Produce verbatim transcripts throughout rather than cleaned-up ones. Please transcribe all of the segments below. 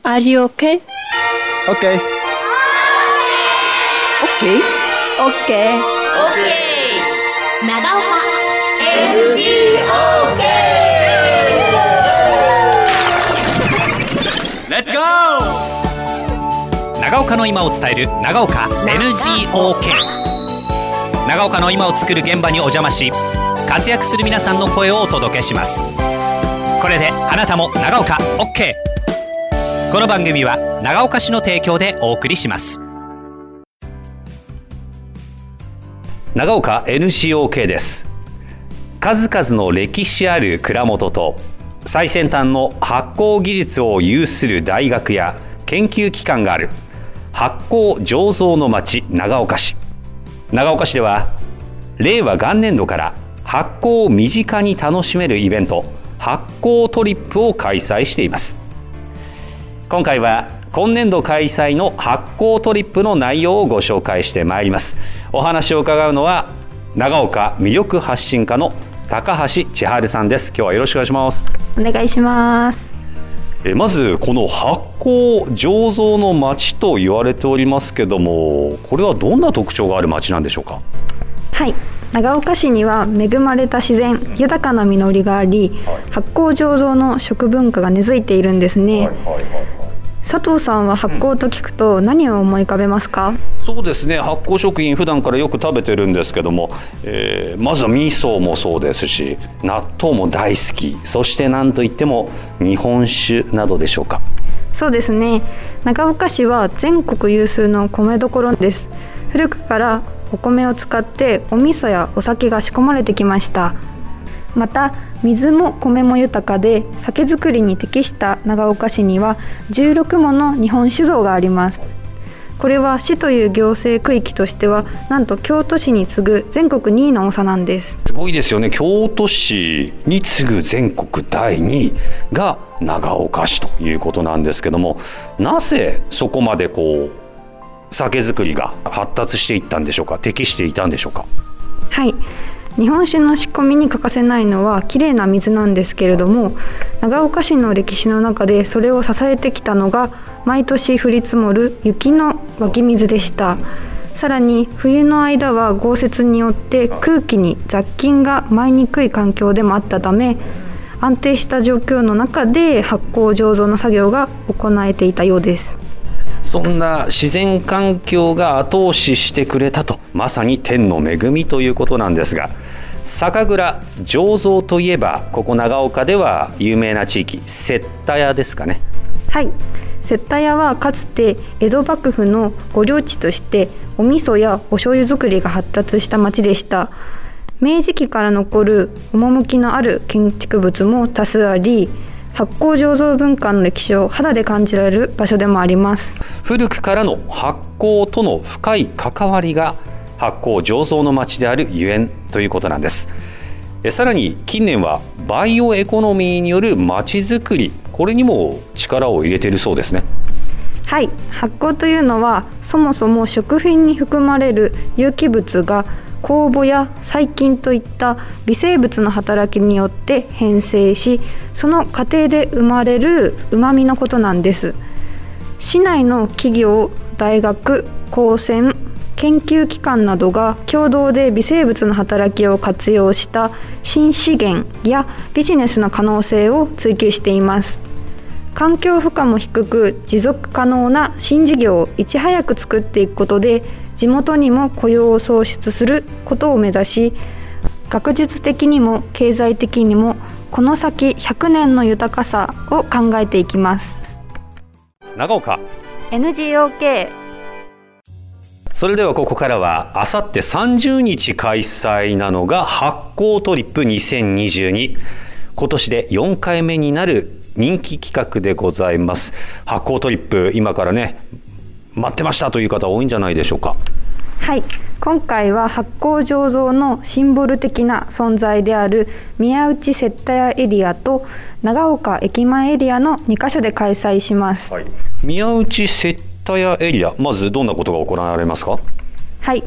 Are you okay? Okay. Okay. Okay. OK 長岡 エヌジーオーケー レッツゴー。長岡の今を伝える長岡 エヌジーオーケー。 長岡の今を作る現場にお邪魔し、活躍する皆さんの声をお届けします。これであなたも長岡 OK。 この番組は長岡市の提供でお送りします。長岡 エヌジーオーケー です。数々の歴史ある蔵元と最先端の発酵技術を有する大学や研究機関がある発酵醸造の町長岡市。長岡市では令和元年度から発酵を身近に楽しめるイベント、発酵トリップを開催しています。今回は今年度開催の発酵トリップの内容をご紹介してまいります。お話を伺うのは長岡魅力発信課の高橋千春さんです。今日はよろしくお願いします。 お願いします。 えまずこの発酵醸造の町と言われておりますけども、これはどんな特徴がある町なんでしょうか？ はい、長岡市には恵まれた自然豊かな実りがあり、はい、発酵醸造の食文化が根付いているんですね。はいはいはいはい。佐藤さんは発酵と聞くと何を思い浮かべますか？うん、 そうですね、発酵食品普段からよく食べてるんですけども、えー、まずは味噌もそうですし、納豆も大好き、そして何といっても日本酒などでしょうか？ そうですね、長岡市は全国有数の米どころです。古くからお米を使ってお味噌やお酒が仕込まれてきました。また水も米も豊かで酒造りに適した長岡市にはじゅうろくもの日本酒造があります。これは市という行政区域としてはなんと京都市に次ぐ全国にいの多さなんです。 すごいですよね。京都市に次ぐ全国だいにいが長岡市ということなんですけども、なぜそこまでこう酒造りが発達していったんでしょうか？適していたんでしょうか？ はい、日本酒の仕込みに欠かせないのはきれいな水なんですけれども、長岡市の歴史の中でそれを支えてきたのが毎年降り積もる雪の湧き水でした。さらに冬の間は豪雪によって空気に雑菌が舞いにくい環境でもあったため、安定した状況の中で発酵醸造の作業が行えていたようです。 そんな自然環境が後押ししてくれたと、まさに天の恵みということなんですが、酒蔵醸造といえばここ長岡では有名な地域摂田屋ですかね？ はい、摂田屋はかつて江戸幕府の御領地としてお味噌やお醤油作りが発達した町でした。明治期から残る趣のある建築物も多数あり、発酵醸造文化の歴史を肌で感じられる場所でもあります。古くからの発酵との深い関わりが発酵醸造の町であるゆえんということなんです。えさらに近年はバイオエコノミーによる町づくり、これにも力を入れているそうですね。 はい、発酵というのはそもそも食品に含まれる有機物が酵母や細菌といった微生物の働きによって変性し、その過程で生まれる旨味のことなんです。市内の企業、大学、高専、研究機関などが共同で微生物の働きを活用した新資源やビジネスの可能性を追求しています。環境負荷も低く持続可能な新事業をいち早く作っていくことで、地元にも雇用を創出することを目指し、学術的にも経済的にもこの先ひゃくねんの豊かさを考えていきます。 長岡エヌジーオーケー。 それではここからはあさってさんじゅうにち開催なのが発酵トリップにせんにじゅうに、今年でよんかいめになる人気企画でございます。発酵トリップ、今からね待ってましたという方多いんじゃないでしょうか？ はい、今回は発酵醸造のシンボル的な存在である宮内摂田屋エリアと長岡駅前エリアのにかしょで開催します。 はい、宮内摂田屋エリア、まずどんなことが行われますか？ はい、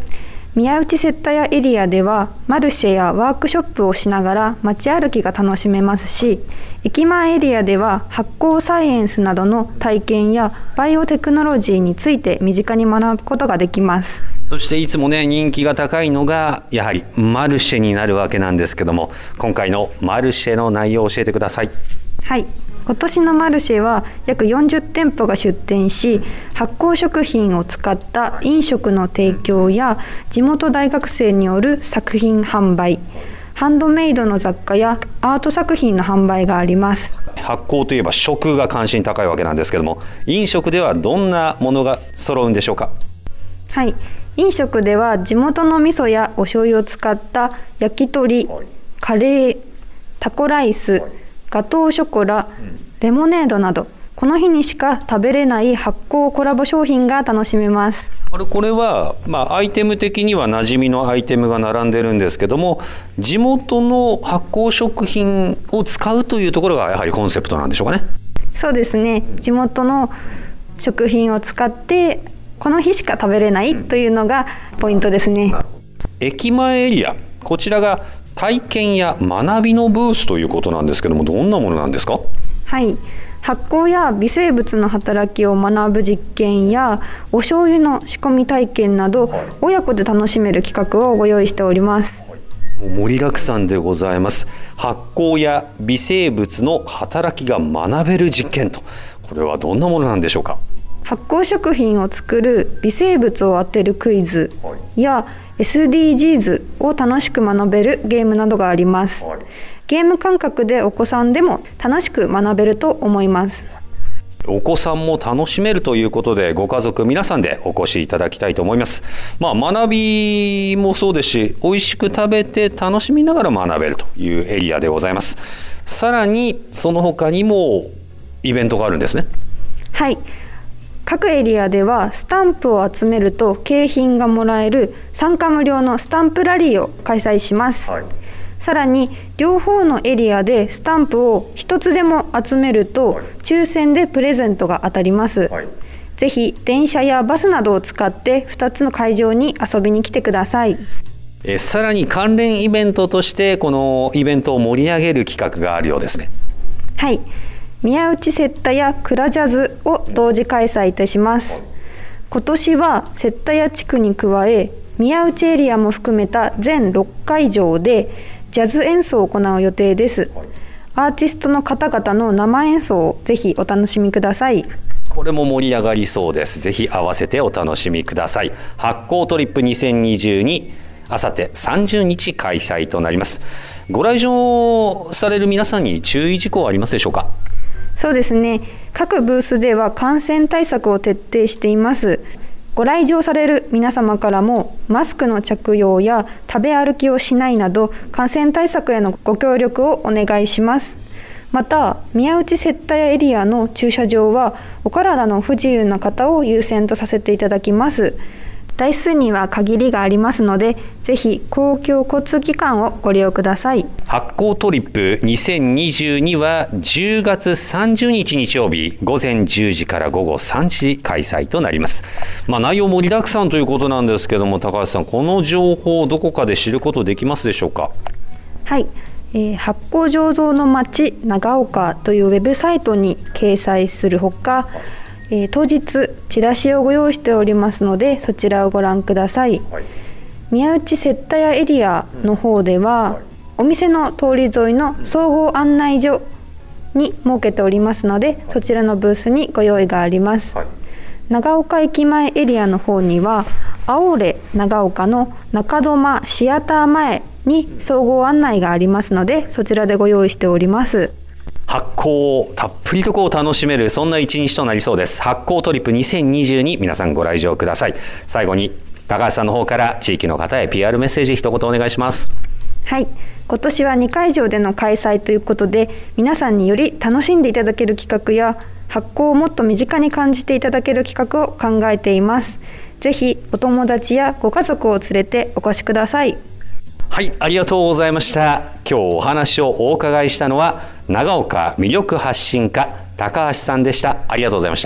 宮内接待屋エリアではマルシェやワークショップをしながら街歩きが楽しめますし、駅前エリアでは発酵サイエンスなどの体験やバイオテクノロジーについて身近に学ぶことができます。 そしていつもね人気が高いのがやはりマルシェになるわけなんですけども、今回のマルシェの内容を教えてください。 はい、今年のマルシェは約よんじゅってんぽが出店し、発酵食品を使った飲食の提供や地元大学生による作品販売、ハンドメイドの雑貨やアート作品の販売があります。 発酵といえば食が関心高いわけなんですけども、飲食ではどんなものが揃うんでしょうか？ はい、飲食では地元の味噌やお醤油を使った焼き鳥、カレー、タコライス、ガトーショコラ、レモネードなどこの日にしか食べれない発酵コラボ商品が楽しめます。 あれこれは、まあ、アイテム的には馴染みのアイテムが並んでるんですけども、地元の発酵食品を使うというところがやはりコンセプトなんでしょうかね？ そうですね、地元の食品を使ってこの日しか食べれないというのがポイントですね。 駅前エリア、こちらが体験や学びのブースということなんですけども、どんなものなんですか？ はい、発酵や微生物の働きを学ぶ実験やお醤油の仕込み体験など、親子で楽しめる企画をご用意しております。 盛りだくさんでございます。発酵や微生物の働きが学べる実験と、これはどんなものなんでしょうか？ 発酵食品を作る微生物を当てるクイズや エスディージーズ を楽しく学べるゲームなどがあります。ゲーム感覚でお子さんでも楽しく学べると思います。 お子さんも楽しめるということで、ご家族皆さんでお越しいただきたいと思います。まあ、学びもそうですし、美味しく食べて楽しみながら学べるというエリアでございます。さらにその他にもイベントがあるんですね。 はい、各エリアではスタンプを集めると景品がもらえる参加無料のスタンプラリーを開催します。はい、さらに両方のエリアでスタンプを一つでも集めると、はい、抽選でプレゼントが当たります。はい、ぜひ電車やバスなどを使ってふたつの会場に遊びに来てください。 えさらに関連イベントとしてこのイベントを盛り上げる企画があるようですね。はい、 宮内接待屋クラジャズを同時開催いたします。今年は接待屋地区に加え宮内エリアも含めた全ろっかいじょうでジャズ演奏を行う予定です。アーティストの方々の生演奏をぜひお楽しみください。 これも盛り上がりそうです。ぜひ合わせてお楽しみください。発酵トリップにせんにじゅうに、あさってさんじゅうにち開催となります。ご来場される皆さんに注意事項はありますでしょうか？ そうですね、各ブースでは感染対策を徹底しています。ご来場される皆様からもマスクの着用や食べ歩きをしないなど感染対策へのご協力をお願いします。また宮内接待屋エリアの駐車場はお体の不自由な方を優先とさせていただきます。台数には限りがありますので、ぜひ公共交通機関をご利用ください。 発酵トリップにせんにじゅうにはじゅうがつさんじゅうにち日曜日ごぜんじゅうじからごごさんじ開催となります。まあ、内容盛りだくさんということなんですけども、高橋さん、この情報どこかで知ることできますでしょうか？ はい、えー、発酵醸造の町長岡というウェブサイトに掲載するほか、えー、当日チラシをご用意しておりますので、そちらをご覧ください。はい、宮内接待屋エリアの方では、うんはい、お店の通り沿いの総合案内所に設けておりますので、そちらのブースにご用意があります。はい、長岡駅前エリアの方にはアオレ長岡の中泊シアター前に総合案内がありますので、そちらでご用意しております。 発酵をたっぷりとこう楽しめる、そんな一日となりそうです。発酵トリップにせんにじゅうに、皆さんご来場ください。最後に高橋さんの方から地域の方へ ピーアール メッセージ一言お願いします。 はい、今年はにかいじょうでの開催ということで、皆さんにより楽しんでいただける企画や発酵をもっと身近に感じていただける企画を考えています。ぜひお友達やご家族を連れてお越しください。 はい、ありがとうございました。今日お話をお伺いしたのは長岡魅力発信家高橋さんでした。ありがとうございました。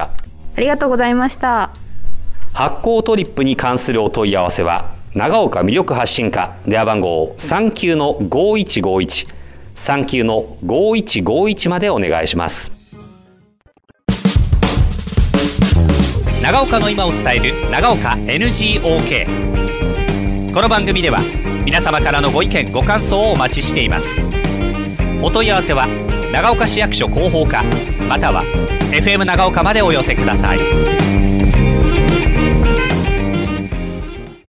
ありがとうございました。 発酵トリップに関するお問い合わせは長岡魅力発信課、電話番号さんきゅうのごいちごいち さんきゅうのごいちごいちまでお願いします。長岡の今を伝える長岡 エヌジーオーケー。 この番組では皆様からのご意見ご感想をお待ちしています。お問い合わせは長岡市役所広報課または エフエム 長岡までお寄せください。